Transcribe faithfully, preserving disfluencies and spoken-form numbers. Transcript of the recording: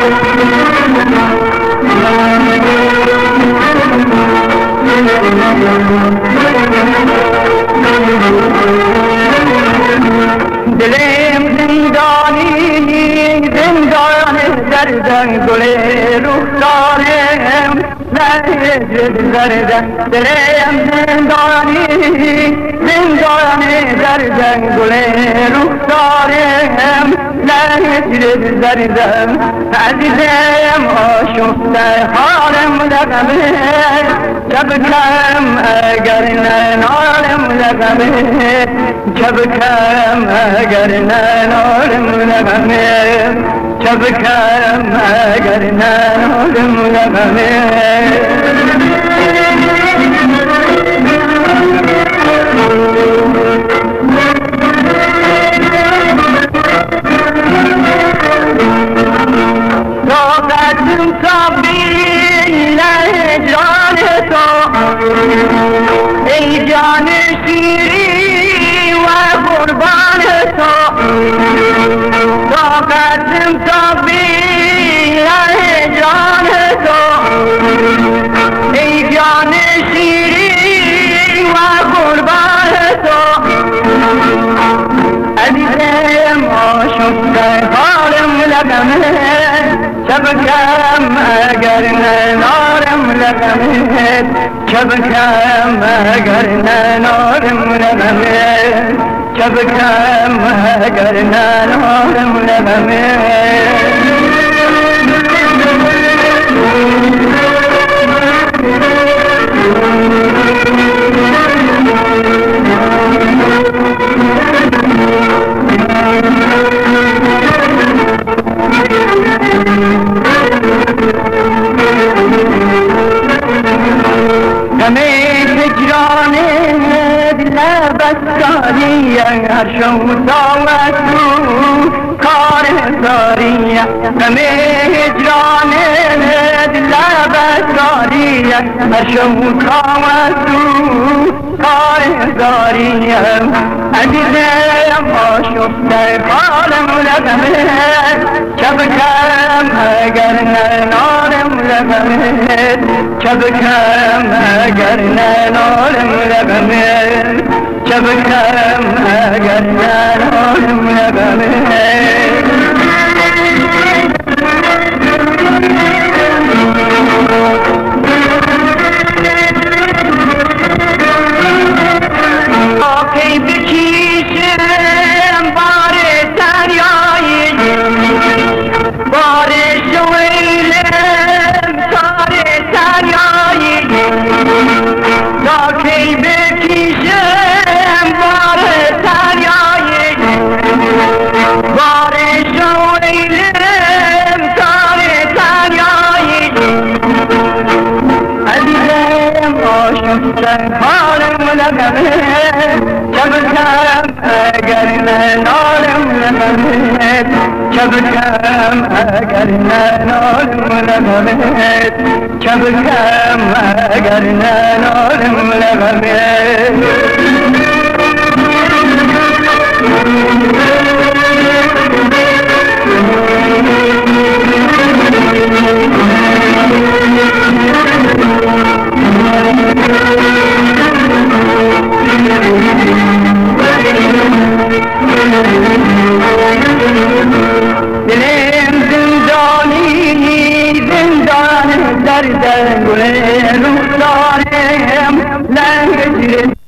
دلم زندانی زندان دردن گل رخسارم نهجد زردن دلم زندانی زندان دردن گل رخسارم نهجد زردن عزیزم آشفته حالم لغمه شبکم اگر ننالم لغمه شبکم اگر ننالم لغمه شبکم اگر ننالم لغمه طاقتم تابیل جان تو ای جان شیری و قربان تو طاقتم تابیل جان تو ای جان شیری و قربان تو عزیزم آشفته حالم لغمه شبکم اگر ننارم لغمه شبکم اگر ننارم لغمه شبکم اگر ننارم لغمه همه هجران دل بسکاری هر شوتا و تو کار زاری همه هجران دل بسکاری هر شوتا و تو کار زاری عزیزم آشفته حالم لغمه شبکم اگر ننالم لغمه شبکم اگر ننالم لغمه شبکم اگر ننالم لغمه آکی بکیشم بار دریایی بار شویلم تار دریایی آکی بکیشم بار دریایی بار شویلم تار دریایی عزیزم آشفته حالم لغمه شبکم اگر ننالم لغمه شبکم اگر ننالم لغمه شبکم اگر ننالم لغمه دلم زندانی زندان دردن گل رخسارم لنگ